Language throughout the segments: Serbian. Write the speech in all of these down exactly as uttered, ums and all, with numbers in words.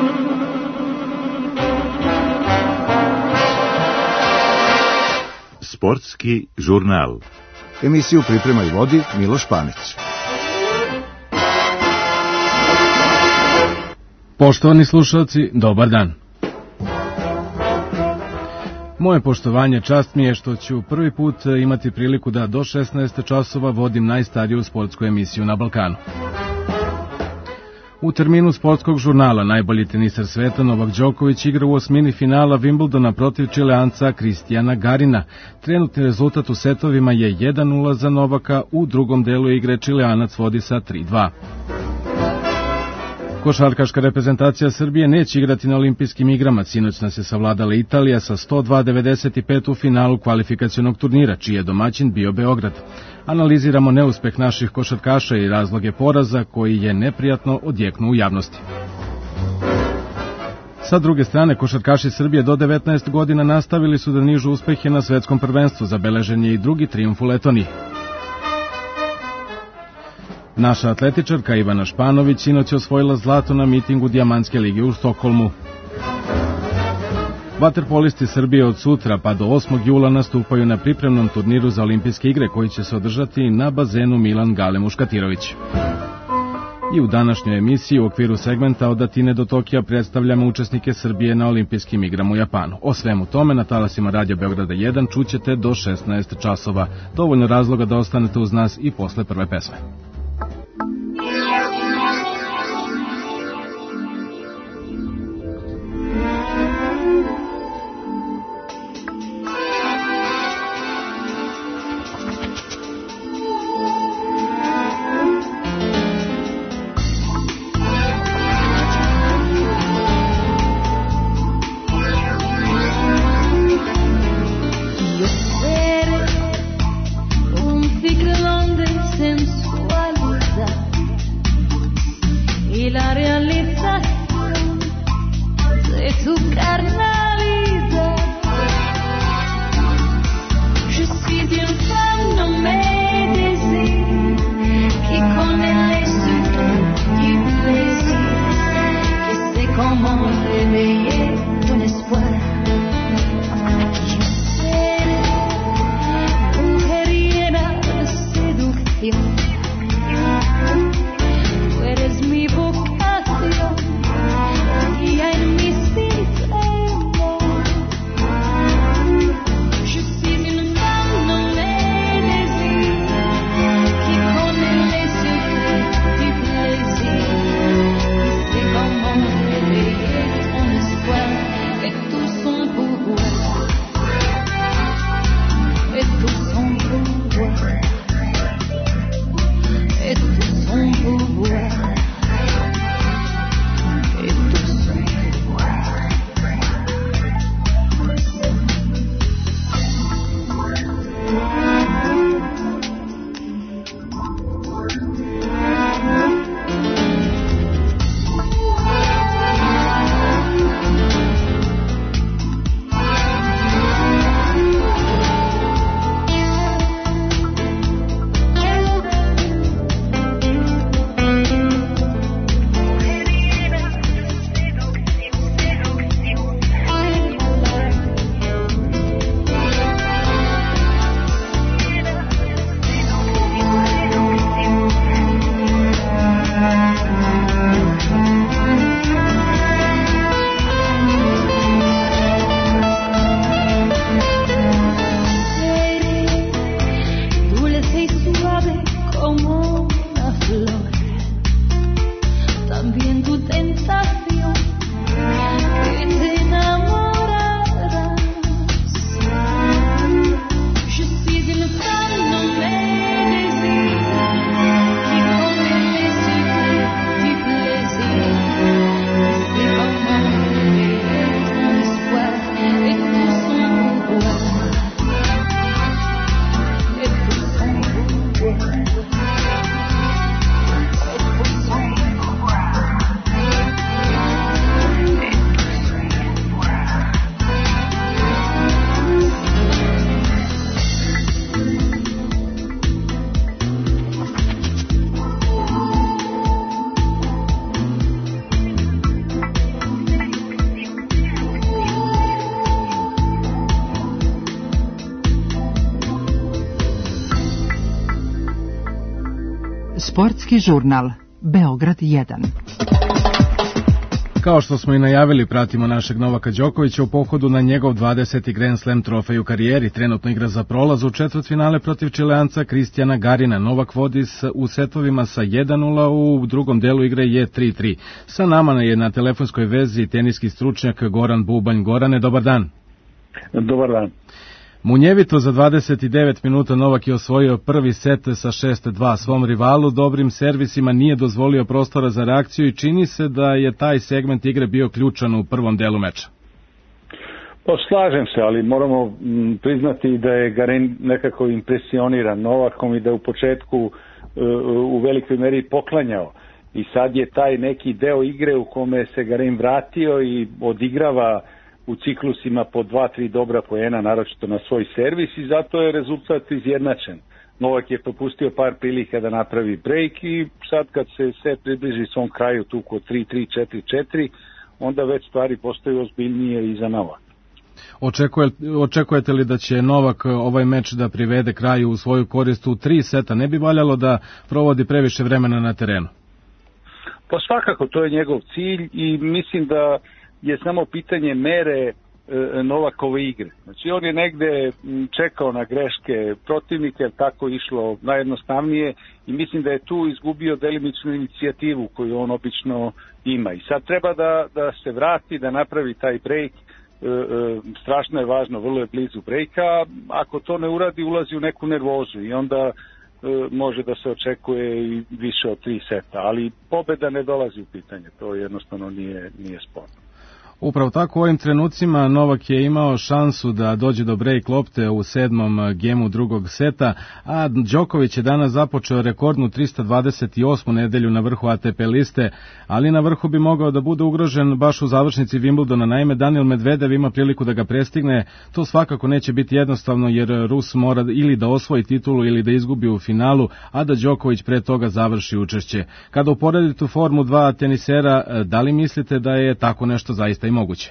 Sportski žurnal. Emisiju priprema i vodi Miloš Panić. Poštovani slušalci, dobar dan. Moje poštovanje, čast mi je što ću prvi put imati priliku da do šesnaest časova vodim najstariju sportsku emisiju na Balkanu. U terminu sportskog žurnala najbolji teniser sveta Novak Đoković igra u osmini finala Wimbledona protiv Čileanca Kristijana Garina. Trenutni rezultat u setovima je jedan nula za Novaka, u drugom delu igre Čileanac vodi sa tri dva. Košarkaška reprezentacija Srbije neće igrati na olimpijskim igrama. Sinoć nas je savladala Italija sa sto dva devedeset pet u finalu kvalifikacionog turnira, čiji je domaćin bio Beograd. Analiziramo neuspeh naših košarkaša i razloge poraza koji je neprijatno odjeknuo u javnosti. Sa druge strane, košarkaši Srbije do devetnaest godina nastavili su da nižu uspehe na svetskom prvenstvu, zabeležen je i drugi trijumf u Letoniji. Naša atletičarka Ivana Španović sinoć je osvojila zlato na mitingu Dijamantske lige u Stokholmu. Vaterpolisti Srbije od sutra pa do osmog jula nastupaju na pripremnom turniru za olimpijske igre koji će se održati na bazenu Milan Gale Muškatirović. I u današnjoj emisiji u okviru segmenta od Atine do Tokija predstavljamo učesnike Srbije na olimpijskim igrama u Japanu. O svemu tome na talasima Radio Beograda jedan čućete do šesnaest časova. Dovoljno razloga da ostanete uz nas i posle prve pesme. Sensual Sportski žurnal Beograd jedan. Kao što smo i najavili, pratimo našeg Novaka Đokovića u pohodu na njegov dvadeseti Grand Slam trofej u karijeri. Trenutno igra za prolaz u četvrtfinale protiv Čileanca Kristijana Garina. Novak vodi u setovima sa jedan nula, u drugom delu igre je tri tri. Sa nama je na telefonskoj vezi teniski stručnjak Goran Bubanj. Gorane, dobar dan. Dobar dan. Munjevito za dvadeset devet minuta Novak je osvojio prvi set sa šest dva. Svom rivalu dobrim servisima nije dozvolio prostora za reakciju i čini se da je taj segment igre bio ključan u prvom delu meča. Pa slažem se, ali moramo priznati da je Garin nekako impresioniran Novakom i da u početku u velikoj meri poklanjao. I sad je taj neki deo igre u kome se Garin vratio i odigrava u ciklusima po dva tri dobra poena, naročito na svoj servis, i zato je rezultat izjednačen. Novak je propustio par prilika da napravi break i sad kad se set približi svom kraju tu kod tri tri četiri četiri, onda već stvari postaju ozbiljnije i za Novak. Očekuje, očekujete li da će Novak ovaj meč da privede kraju u svoju korist u tri seta? Ne bi valjalo da provodi previše vremena na terenu? Pa svakako, to je njegov cilj i mislim da je samo pitanje mere e, Novakove igre. Znači on je negde čekao na greške protivnika, jer tako išlo najjednostavnije, i mislim da je tu izgubio delimičnu inicijativu koju on obično ima. I sad treba da, da se vrati, da napravi taj break. E, e, strašno je važno, vrlo je blizu breaka. Ako to ne uradi, ulazi u neku nervozu i onda e, može da se očekuje i više od tri seta. Ali pobeda ne dolazi u pitanje, to jednostavno nije, nije sporno. Upravo tako, u ovim trenucima Novak je imao šansu da dođe do break lopte u sedmom gemu drugog seta, a Đoković je danas započeo rekordnu trista dvadeset osmu nedelju na vrhu A T P liste, ali na vrhu bi mogao da bude ugrožen baš u završnici Wimbledona. Naime, Daniil Medvedev ima priliku da ga prestigne. To svakako neće biti jednostavno, jer Rus mora ili da osvoji titulu ili da izgubi u finalu, a da Đoković pre toga završi učešće. Kada uporedite tu formu dva tenisera, da li mislite da je tako nešto zaista i moguće?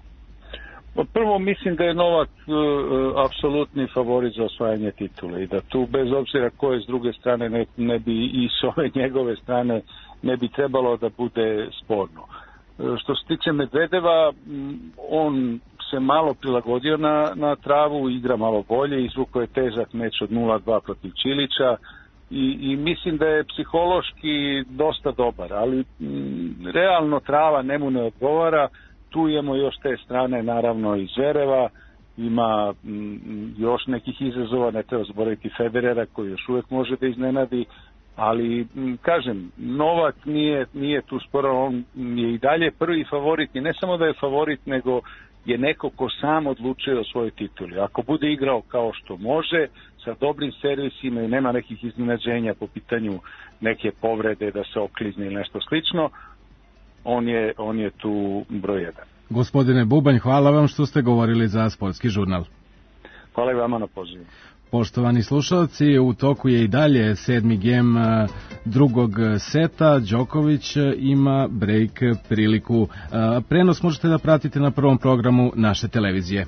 Prvo, mislim da je Novak uh, apsolutni favorit za osvajanje titule i da tu, bez obzira ko je s druge strane, ne, ne bi i s ove njegove strane ne bi trebalo da bude sporno. Uh, što se tiče Medvedeva, um, on se malo prilagodio na, na travu, igra malo bolje, izvukao je težak meč od nula dva protiv Čilića i, i mislim da je psihološki dosta dobar, ali um, realno trava njemu ne odgovara. Tu imamo još te strane, naravno, i Zvereva, ima m, još nekih izazova, ne treba zaboraviti Federera koji još uvijek može da iznenadi, ali m, kažem, Novak nije, nije tu sporo, on je i dalje prvi favorit i ne samo da je favorit, nego je neko ko sam odlučuje o svojoj tituli. Ako bude igrao kao što može, sa dobrim servisima i nema nekih iznenađenja po pitanju neke povrede da se oklizne ili nešto slično, On je, on je tu broj jedan. Gospodine Bubanj, hvala vam što ste govorili za Sportski žurnal. Hvala i vama na pozivu. Poštovani slušalci, u toku je i dalje sedmi gem drugog seta. Đoković ima break priliku. Prenos možete da pratite na prvom programu naše televizije.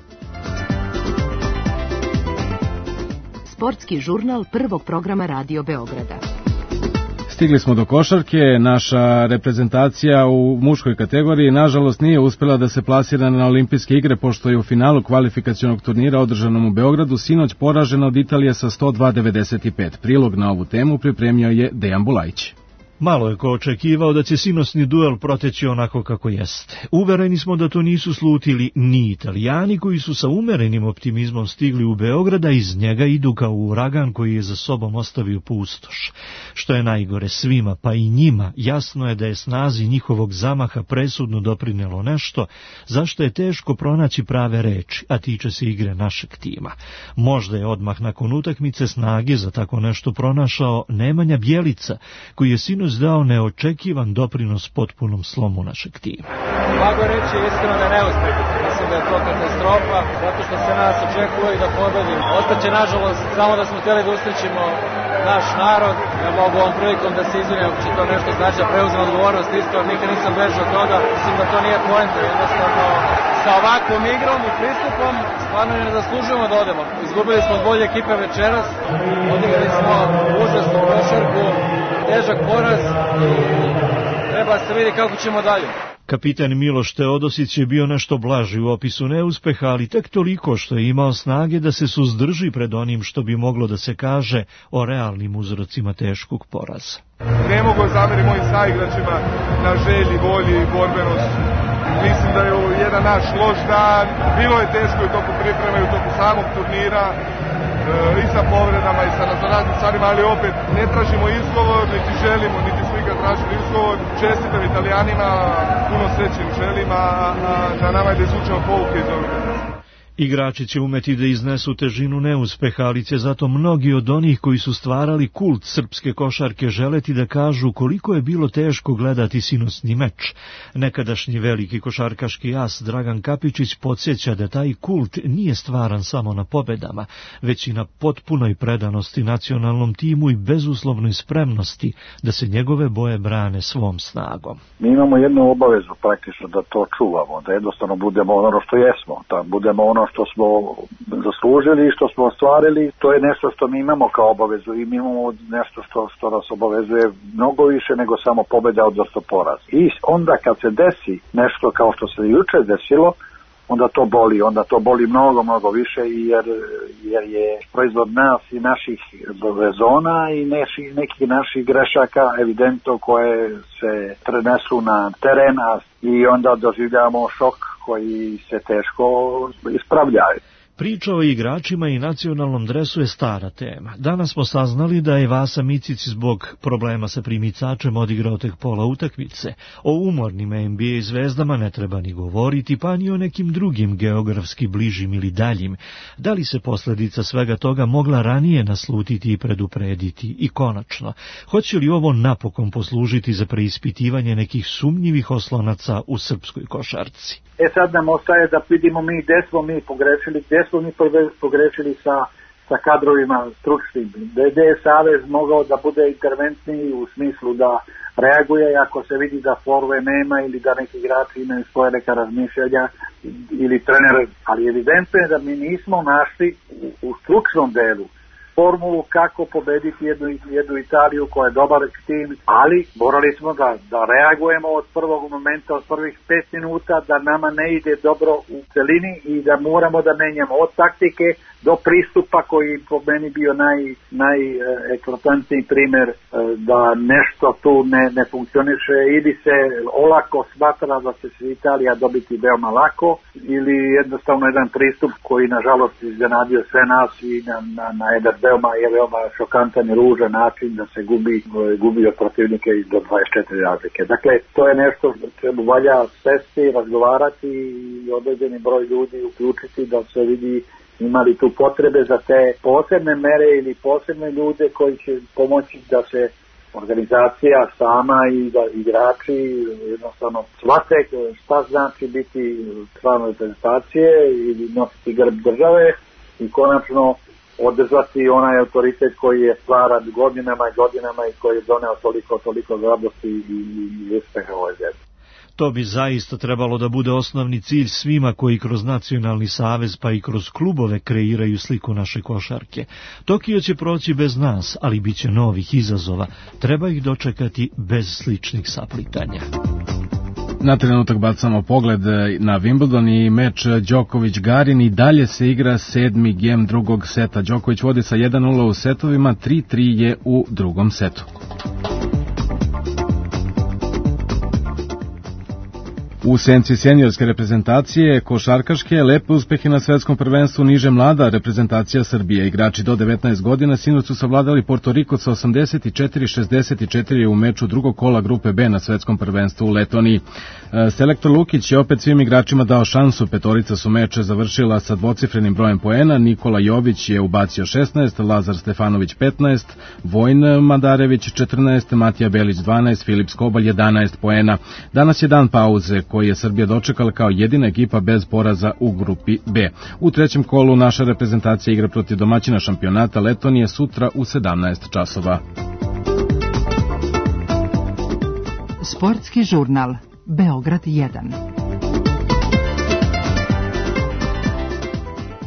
Sportski žurnal prvog programa Radio Beograda. Stigli smo do košarke. Naša reprezentacija u muškoj kategoriji nažalost nije uspela da se plasira na olimpijske igre, pošto je u finalu kvalifikacionog turnira održanom u Beogradu sinoć poražena od Italije sa sto dva devedeset pet. Prilog na ovu temu pripremio je Dejan Bulajić. Malo je ko očekivao da će sinoćni duel proteći onako kako jeste. Uvereni smo da to nisu slutili ni Italijani, koji su sa umerenim optimizmom stigli u Beograd, a iz njega idu kao uragan koji je za sobom ostavio pustoš. Što je najgore, svima, pa i njima, jasno je da je snazi njihovog zamaha presudno doprinelo nešto, zašto je teško pronaći prave reči, a tiče se igre našeg tima. Možda je odmah nakon utakmice snage za tako nešto pronašao Nemanja Bjelica, koji je sinoć dao neočekivan doprinos potpunom slomu našeg tima. Mogu reći iskreno da ne uspije. Mislim da je to katastrofa, zato što se nas očekuje i da pobedimo. Ostaće, nažalost, samo da smo htjeli da usrećimo naš narod. Ja mogu ovom prilikom da se izvinim ako će to nešto znači, da preuzem odgovornost isto, nikad nisam bežao od toga. Mislim da to nije poenta, jednostavno sa ovakvom igrom i pristupom stvarno ne zaslužujemo da odemo. Izgubili smo od bolje ekipe večeras, odigrali smo užasnu košarku, težak poraz i treba se vidi kako ćemo dalje. Kapitan Miloš Teodosić je bio nešto blaži u opisu neuspeha, ali tek toliko što je imao snage da se suzdrži pred onim što bi moglo da se kaže o realnim uzrocima teškog poraza. Ne mogu zameriti mojim saigračima na želji, volji i borbenosti. Mislim da je ovo jedan naš loš dan. Bilo je teško i u toku pripreme i u toku samog turnira, e, i sa povredama i sa raznim stvarima, ali opet ne tražimo izgovor, niti želimo, niti smo ikad tražili izgovor. Čestitam Italijanima, puno sreće im želim, a na nama je da izvučemo pouke iz ovoga. Igrači će umeti da iznesu težinu neuspeha, ali će zato mnogi od onih koji su stvarali kult srpske košarke želeti da kažu koliko je bilo teško gledati sinosni meč. Nekadašnji veliki košarkaški as Dragan Kapičić podsjeća da taj kult nije stvaran samo na pobedama, već i na potpunoj predanosti nacionalnom timu i bezuslovnoj spremnosti da se njegove boje brane svom snagom. Mi imamo jednu obavezu praktično da to čuvamo, da jednostavno budemo ono što jesmo, da budemo ono što smo zaslužili i što smo ostvarili. To je nešto što mi imamo kao obavezu i mi imamo nešto što, što nas obavezuje mnogo više nego samo pobjeda, odnosno poraz. I onda kad se desi nešto kao što se juče desilo, onda to boli, onda to boli mnogo, mnogo više jer, jer je proizvod nas i naših rezona i nekih, nekih naših grešaka evidentno koje se prenesu na teren i onda doživljamo šok koji se teško ispravljaju. Priča o igračima i nacionalnom dresu je stara tema. Danas smo saznali da je Vasa Micić zbog problema sa primicačem odigrao tek pola utakmice. O umornim N B A zvezdama ne treba ni govoriti, pa ni o nekim drugim geografski bližim ili daljim. Da li se posljedica svega toga mogla ranije naslutiti i preduprediti? I konačno, hoće li ovo napokon poslužiti za preispitivanje nekih sumnjivih oslonaca u srpskoj košarci? E sad nam ostaje da vidimo mi gde smo mi pogrešili, gde smo mi pogrešili sa, sa kadrovima stručnim, gde je Savez mogao da bude interventniji u smislu da reaguje ako se vidi da forve nema ili da neki igrači imaju svoje neka razmišljanja ili trener, ali evidentno je da mi nismo našli u, u stručnom delu formulu kako pobediti jednu, jednu Italiju koja je dobar tim, ali morali smo da, da reagujemo od prvog momenta, od prvih pet minuta, da nama ne ide dobro u celini i da moramo da menjamo od taktike do pristupa koji po meni bio naj, najeklatantniji primjer da nešto tu ne, ne funkcioniše ili se olako smatra da će se Italija dobiti veoma lako ili jednostavno jedan pristup koji nažalost iznenadio sve nas i na, na, na jedan veoma, je veoma šokantan i ružan način da se gubi, gubi od protivnike do dvadeset četiri razlike. Dakle, to je nešto čemu valja sesti, razgovarati i određeni broj ljudi uključiti da se vidi imali tu potrebe za te posebne mere ili posebne ljude koji će pomoći da se organizacija sama i da igrači jednostavno shvate šta znači biti član reprezentacije ili nositi grb države i konačno održati onaj autoritet koji je stvaran godinama i godinama i koji je doneo toliko, toliko radosti i, i uspeha ovoj zemlji. To bi zaista trebalo da bude osnovni cilj svima koji kroz nacionalni savez pa i kroz klubove kreiraju sliku naše košarke. Tokio će proći bez nas, ali bit će novih izazova. Treba ih dočekati bez sličnih saplitanja. Na trenutak bacamo pogled na Wimbledon i meč Đoković-Garin i dalje se igra sedmi gem drugog seta. Đoković vodi sa jedan nula u setovima, tri tri je u drugom setu. U senci seniorske reprezentacije košarkaške lepe uspehe na svetskom prvenstvu niže mlada reprezentacija Srbije. Igrači do devetnaest godina sinoć su savladali Porto Riko sa osamdeset četiri šezdeset četiri u meču drugog kola grupe B na svetskom prvenstvu u Letoniji. Selektor Lukić je opet svim igračima dao šansu. Petorica su meče završila sa dvocifrenim brojem poena. Nikola Jović je ubacio šesnaest, Lazar Stefanović petnaest, Vojn Madarević četrnaest, Matija Belić dvanaest, Filip Skobalj jedanaest poena. Danas je dan pauze koji je Srbija dočekala kao jedina ekipa bez poraza u grupi B. U trećem kolu naša reprezentacija igra protiv domaćina šampionata Letonije sutra u sedamnaest časova. Sportski žurnal Beograd jedan.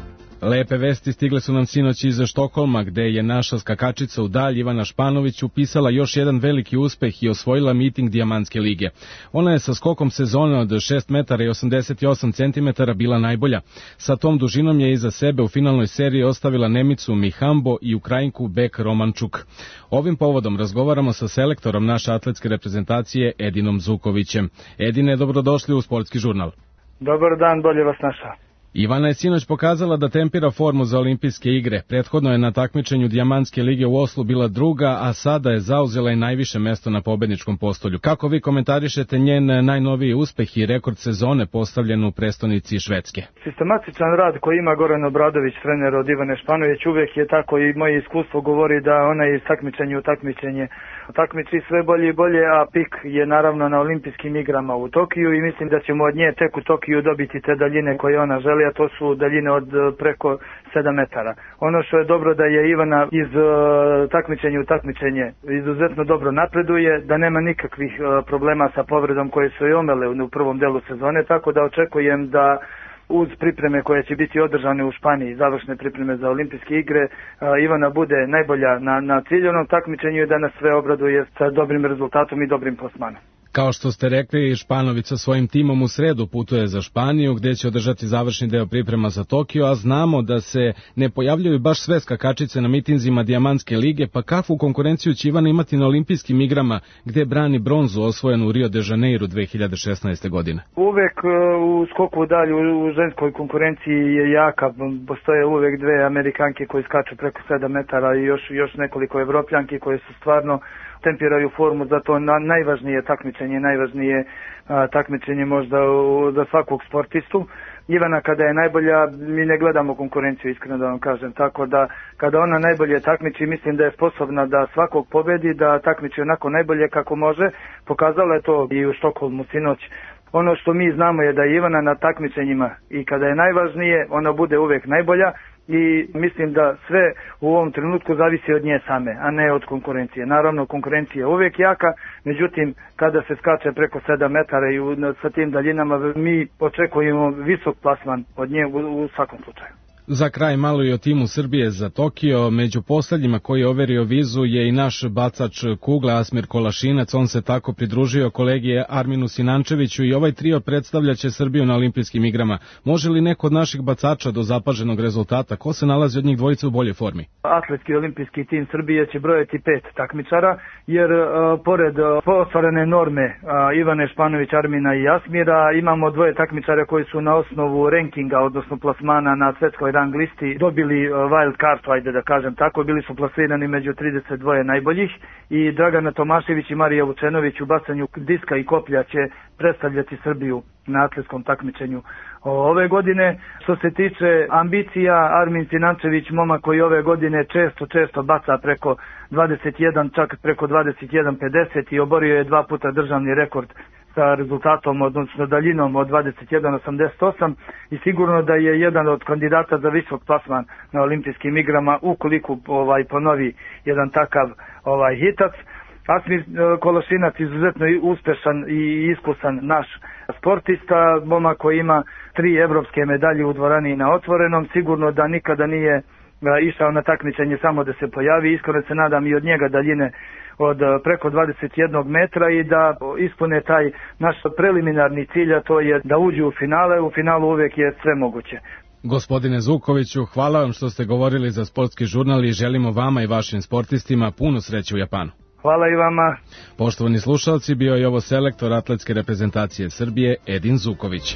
Lepe vesti stigle su nam sinoć iz Štokholma, gde je naša skakačica u dalj Ivana Španović upisala još jedan veliki uspeh i osvojila miting Dijamantske lige. Ona je sa skokom sezone od šest metara i osamdeset osam centimetara bila najbolja. Sa tom dužinom je iza sebe u finalnoj seriji ostavila Nemicu Mihambo i Ukrajinku Bek Romančuk. Ovim povodom razgovaramo sa selektorom naše atletske reprezentacije Edinom Zukovićem. Edine, dobrodošli u Sportski žurnal. Dobar dan, bolje vas našao. Ivana je sinoć pokazala da tempira formu za olimpijske igre. Prethodno je na takmičenju Dijamantske lige u Oslu bila druga, a sada je zauzela i najviše mesto na pobedničkom postolju. Kako vi komentarišete njen najnoviji uspeh i rekord sezone postavljen u prestonici Švedske? Sistematičan rad koji ima Goran Obradović, trener od Ivane Španović, uvek je tako i moje iskustvo govori da ona je iz takmičenja u takmičenje takmiči sve bolje i bolje, a pik je naravno na olimpijskim igrama u Tokiju i mislim da ćemo od nje tek u Tokiju dobiti te daljine koje ona želi, a to su daljine od preko sedam metara. Ono što je dobro da je Ivana iz uh, takmičenja u takmičenje izuzetno dobro napreduje, da nema nikakvih uh, problema sa povredom koje su je omele u prvom delu sezone, tako da očekujem da uz pripreme koje će biti održane u Španiji, završne pripreme za olimpijske igre, Ivana bude najbolja na, na ciljenom takmičenju i da nas sve obraduje sa dobrim rezultatom i dobrim plasmanom. Kao što ste rekli, Španović sa svojim timom u sredu putuje za Španiju, gde će održati završni deo priprema za Tokio, a znamo da se ne pojavljaju baš sve skakačice na mitinzima Dijamantske lige, pa kakvu konkurenciju će Ivana imati na olimpijskim igrama, gde brani bronzu osvojenu u Rio de Janeiro dve hiljade šesnaeste. godine? Uvek u skoku dalje u ženskoj konkurenciji je jaka, postoje uvek dve Amerikanke koje skaču preko sedam metara i još, još nekoliko Evropljanki koje su stvarno tempiraju formu za to na, najvažnije takmičenje, najvažnije a, takmičenje možda u, za svakog sportistu. Ivana kada je najbolja, mi ne gledamo konkurenciju, iskreno da vam kažem, tako da kada ona najbolje takmiči, mislim da je sposobna da svakog pobedi, da takmiči onako najbolje kako može. Pokazala je to i u Štokholmu sinoć. Ono što mi znamo je da je Ivana na takmičenjima i kada je najvažnije, ona bude uvek najbolja. I mislim da sve u ovom trenutku zavisi od nje same, a ne od konkurencije. Naravno, konkurencija je uvijek jaka, međutim, kada se skače preko sedam metara i u, sa tim daljinama, mi očekujemo visok plasman od nje u, u svakom slučaju. Za kraj malo i o timu Srbije za Tokio. Među poslednjima koji je overio vizu je i naš bacač kugle Asmir Kolašinac. On se tako pridružio kolegi Arminu Sinančeviću i ovaj trio predstavljaće Srbiju na olimpijskim igrama. Može li neko od naših bacača do zapaženog rezultata? Ko se nalazi od njih dvojice u boljoj formi? Atletski olimpijski tim Srbije će brojati pet takmičara, jer uh, pored uh, ostvarene norme uh, Ivane Španović, Armina i Asmira, imamo dvoje takmičara koji su na osnovu rankinga, odnosno plasmana na svetskoj rang listi dobili wild card, ajde da kažem tako, bili su plasirani među trideset dva najboljih i Dragana Tomašević i Marija Vučenović u bacanju diska i koplja će predstavljati Srbiju na atletskom takmičenju ove godine. Što se tiče ambicija, Armin Sinančević, momak koji ove godine često, često baca preko dvadeset jedan, čak preko dvadeset jedan pedeset i oborio je dva puta državni rekord sa rezultatom, odnosno daljinom od dvadeset jedan osamdeset osam i sigurno da je jedan od kandidata za visok plasman na olimpijskim igrama ukoliko ovaj ponovi jedan takav ovaj hitac. Asmir Kolašinac izuzetno uspešan i iskusan naš sportista, momak koji ima tri evropske medalje u dvorani na otvorenom, sigurno da nikada nije išao na takmičenje samo da se pojavi, iskreno se nadam i od njega daljine od preko dvadeset jedan metra i da ispune taj naš preliminarni cilj, a to je da uđu u finale, u finalu uvek je sve moguće. Gospodine Zukoviću, hvala vam što ste govorili za Sportski žurnal i želimo vama i vašim sportistima puno sreće u Japanu. Hvala i vama. Poštovani slušalci, bio je ovo selektor atletske reprezentacije Srbije Edin Zuković.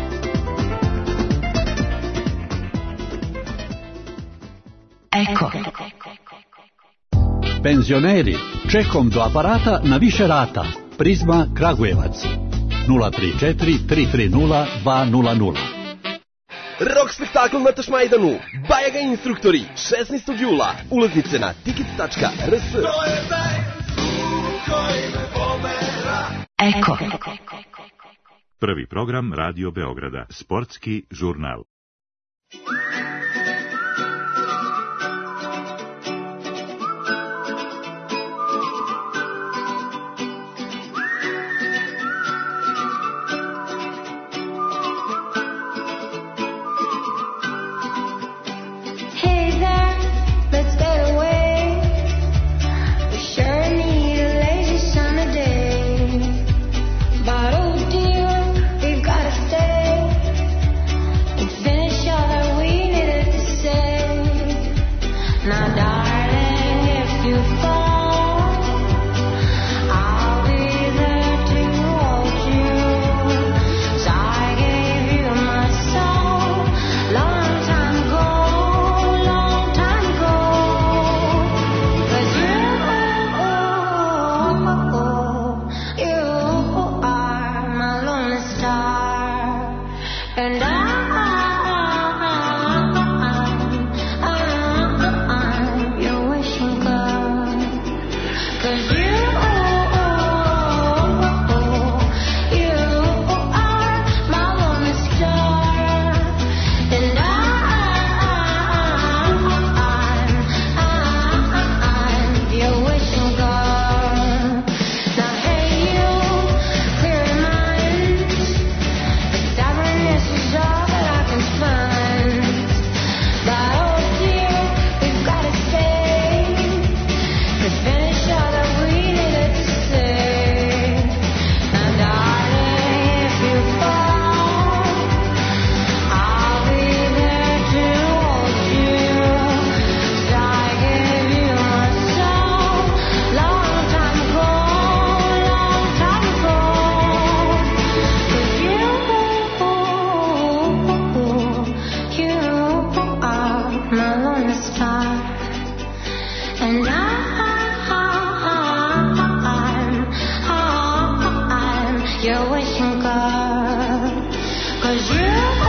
Eko. Penzioneri, čekom do aparata na više rata. Prizma Kragujevac. nula tri četiri tri tri nula dva nula nula. Rok spektakl na Tašmajdanu. Bajaga instruktori. šesnaestog jula. Ulaznice na tiket tačka r s. Eko. Prvi program Radio Beograda. Sportski žurnal. you're wishing God, 'cause you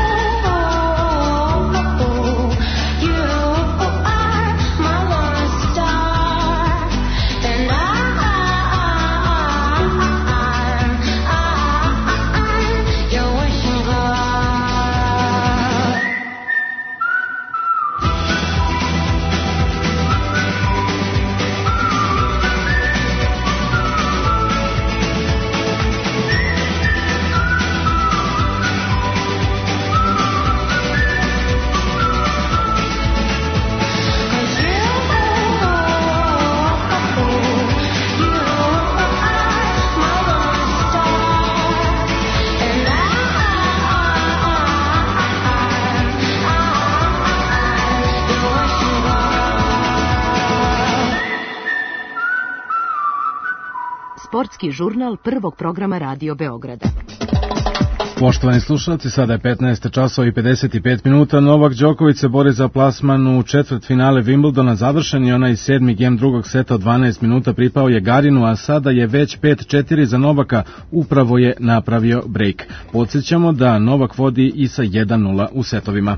Sportski žurnal prvog programa Radio Beograda. Poštovani slušalci, sada je petnaest časova i pedeset pet minuta. Novak Đoković se bori za plasman u četvrtfinale Wimbledona. Završen je onaj sedmi gem drugog seta od dvanaest minuta, pripao je Garinu, a sada je već pet četiri za Novaka. Upravo je napravio break. Podsjećamo da Novak vodi i sa jedan nula u setovima.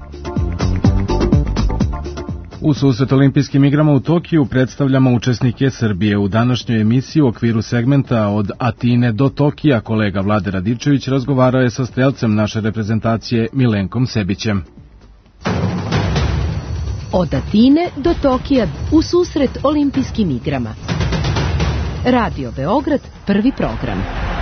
U susret olimpijskim igrama u Tokiju predstavljamo učesnike Srbije. U današnjoj emisiji u okviru segmenta od Atine do Tokija kolega Vlade Radičević razgovarao je sa strelcem naše reprezentacije Milenkom Sebićem. Od Atine do Tokija u susret olimpijskim igrama. Radio Beograd, prvi program.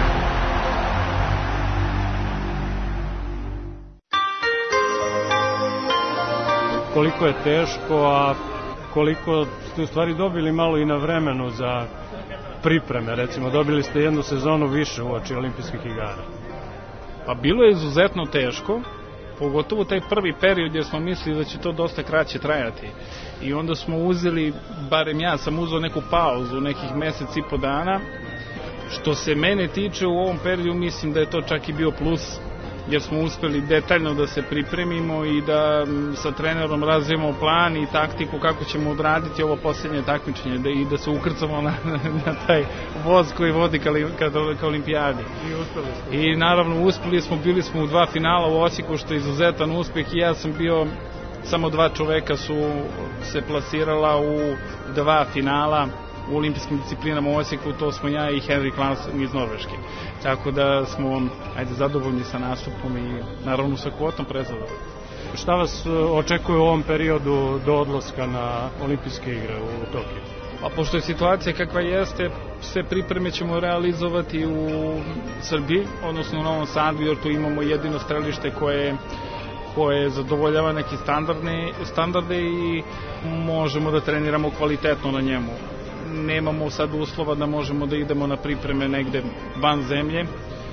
Koliko je teško, a koliko ste u stvari dobili malo i na vremenu za pripreme. Recimo, dobili ste jednu sezonu više uoči olimpijskih igara. Pa bilo je izuzetno teško, pogotovo taj prvi period jer smo mislili da će to dosta kraće trajati. I onda smo uzeli, barem ja sam uzeo neku pauzu, nekih mesec i po dana. Što se mene tiče u ovom periodu mislim da je to čak i bio plus, jer smo uspeli detaljno da se pripremimo i da sa trenerom razvijemo plan i taktiku kako ćemo odraditi ovo posljednje takmičenje da, i da se ukrcamo na, na taj voz koji vodi ka, ka, ka olimpijadi. I uspeli smo. I naravno uspeli smo, bili smo u dva finala u Osijeku, što je izuzetan uspeh i ja sam bio, samo dva čoveka su se plasirala u dva finala u olimpijskim disciplinama u Osijeku, to smo ja i Henrik Lansson iz Norveške. Tako da smo, ajde, zadovoljni sa nastupom i naravno sa kvotom prezadovoljni. Šta vas očekuje u ovom periodu do odlaska na olimpijske igre u Tokiju? Pa pošto je situacija kakva jeste, sve pripreme ćemo realizovati u Srbiji, odnosno u Novom Sadu, jer tu imamo jedino strelište koje koje zadovoljava neke standardne, standarde i možemo da treniramo kvalitetno na njemu. Nemamo sad uslova da možemo da idemo na pripreme negde van zemlje,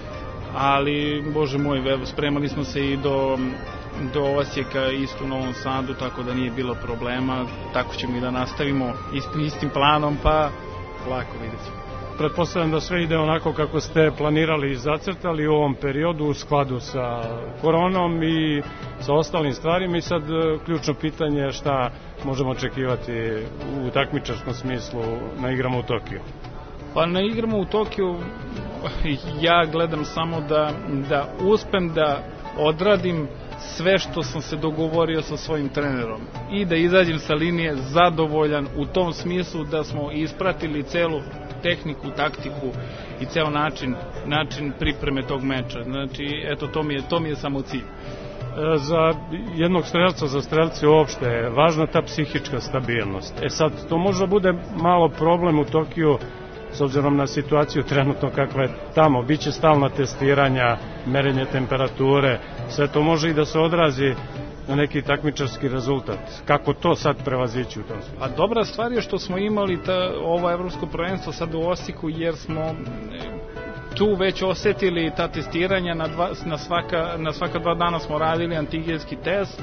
ali, bože moj, spremali smo se i do, do Osijeka, isto u Novom Sadu, tako da nije bilo problema, tako ćemo i da nastavimo istim, istim planom, pa lako vidjet ćemo. Pretpostavljam da sve ide onako kako ste planirali i zacrtali u ovom periodu u skladu sa koronom i sa ostalim stvarima i sad ključno pitanje je šta možemo očekivati u takmičarskom smislu na igrama u Tokiju. Pa na igrama u Tokiju ja gledam samo da, da uspem da odradim sve što sam se dogovorio sa svojim trenerom i da izađem sa linije zadovoljan u tom smislu da smo ispratili celu tehniku, taktiku i ceo način, način pripreme tog meča. Znači, eto, to mi je, to mi je samo cilj. Za jednog strelca, za strelci uopšte je važna ta psihička stabilnost. E sad, to možda bude malo problem u Tokiju s obzirom na situaciju trenutno kakva je tamo. Biće stalna testiranja, merenje temperature, sve to može i da se odrazi na neki takmičarski rezultat. Kako to sad prevazići u tom smislu? A dobra stvar je što smo imali ta, ovo evropsko prvenstvo sad u Osijeku, jer smo tu već osetili ta testiranja, na, dva, na, svaka, na svaka dva dana smo radili antigenski test,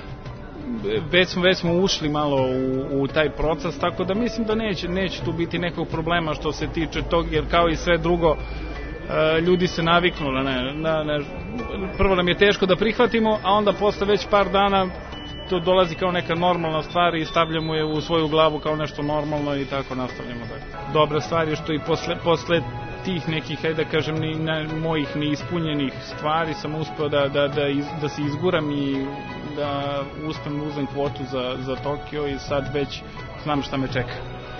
već smo, već smo ušli malo u, u taj proces, tako da mislim da neće, neće tu biti nekog problema što se tiče tog, jer kao i sve drugo, ljudi se naviknu na, ne, na, na, prvo nam je teško da prihvatimo, a onda posle već par dana to dolazi kao neka normalna stvar i stavljamo je u svoju glavu kao nešto normalno i tako nastavljamo dalje. Dobra stvar je što i posle, posle tih nekih, ajde da kažem, ni, na, mojih neispunjenih stvari sam uspeo da, da, da, iz, da se izguram i da uspem da uzem kvotu za, za Tokio i sad već znam šta me čeka.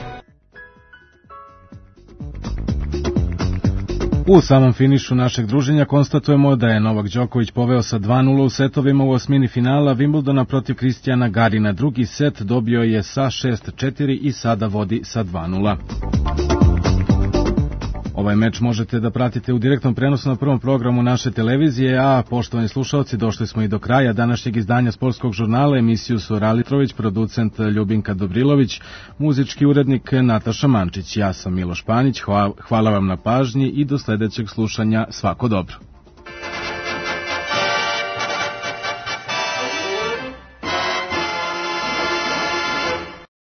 U samom finišu našeg druženja konstatujemo da je Novak Đoković poveo sa dva nula u setovima u osmini finala Wimbledona protiv Kristijana Garina. Drugi set dobio je sa šest četiri i sada vodi sa dva nula. Ovaj meč možete da pratite u direktnom prenosu na prvom programu naše televizije, a poštovani slušalci, došli smo i do kraja današnjeg izdanja sportskog žurnala. Emisiju su Ralitrović, producent Ljubinka Dobrilović, muzički urednik Nataša Mančić. Ja sam Miloš Panić, hvala vam na pažnji i do sledećeg slušanja, svako dobro.